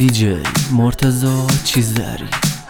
DJ مرتضی چیزدری.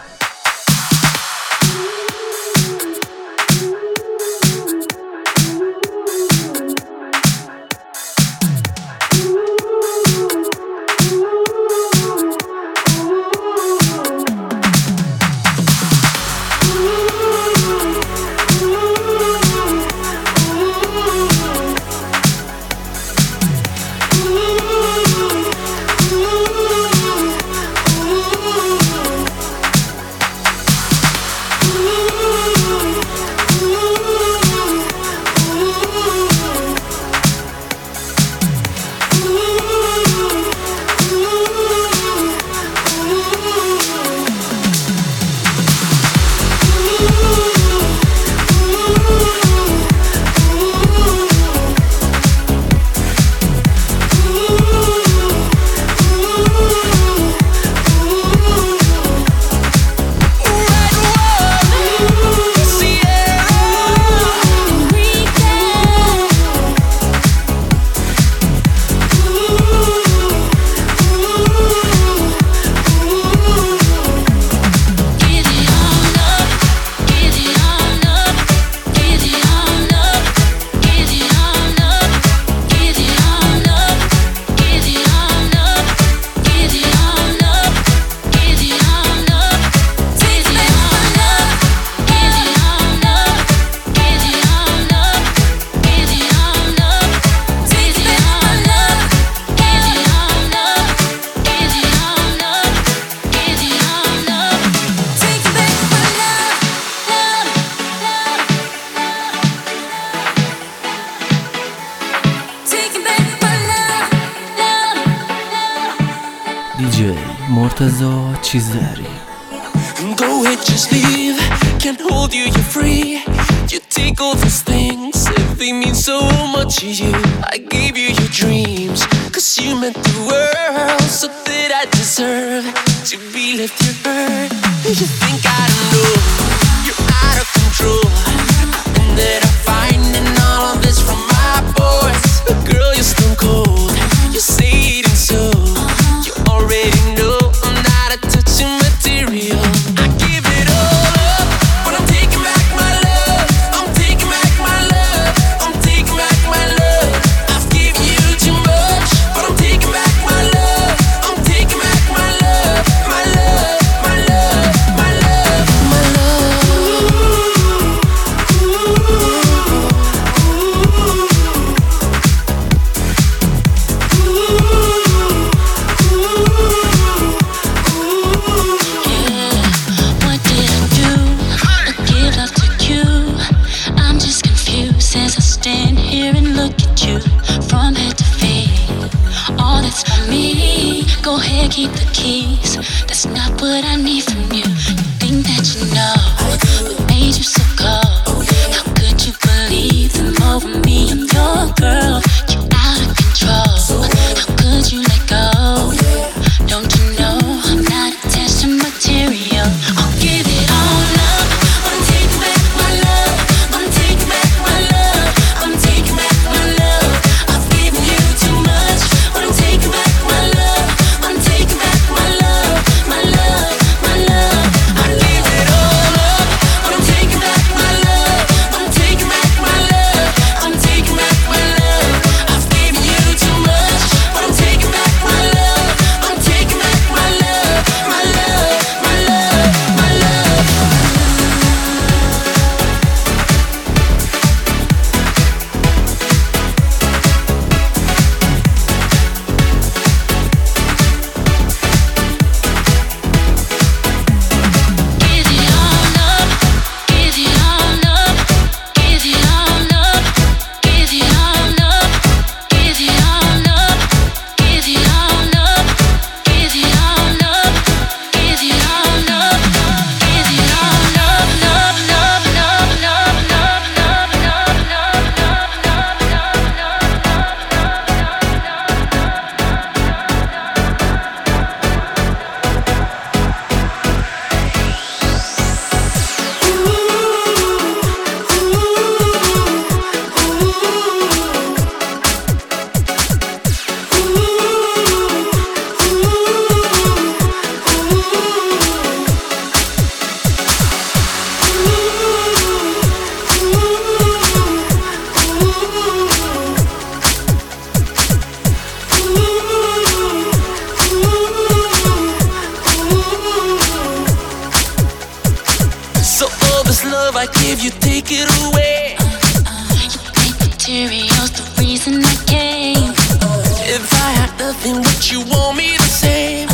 DJ مرتضی چیزدری. Go ahead, just leave. Can't hold you, you're free. You take all those things if they mean so much to you. I gave you your dreams, cause you meant the world. So that I deserve to be left here hurt. You think I don't know you're out of control, and that I'm finding all of this from my boys. But girl, you're stone cold. You say it and so you already know I'm not a touching material. I give it all up, but I'm taking back my love. I'm taking back my love. I'm taking back my love. I've given you too much, but I'm taking back my love. I'm taking back my love, my love, my love, my love, my What did I do? I give love to you. I'm just confused as I stand here and look at you from head to feet. All that's for me. Go ahead, keep the keys. That's not what I need from you. You think that you know what made you so cold? How could you believe them over me? I'm your girl. You're out of control. How could you let go? Don't you know I'm not attached to material? I'll give it all up. I'm taking back my love. I'm taking back my love. I'm taking back my love. I've given you too much, but I'm taking back my love. I'm taking back my love, my love, my love. this love I give you, take it away. You think material's the reason I came. If I had nothing, would you want me the same?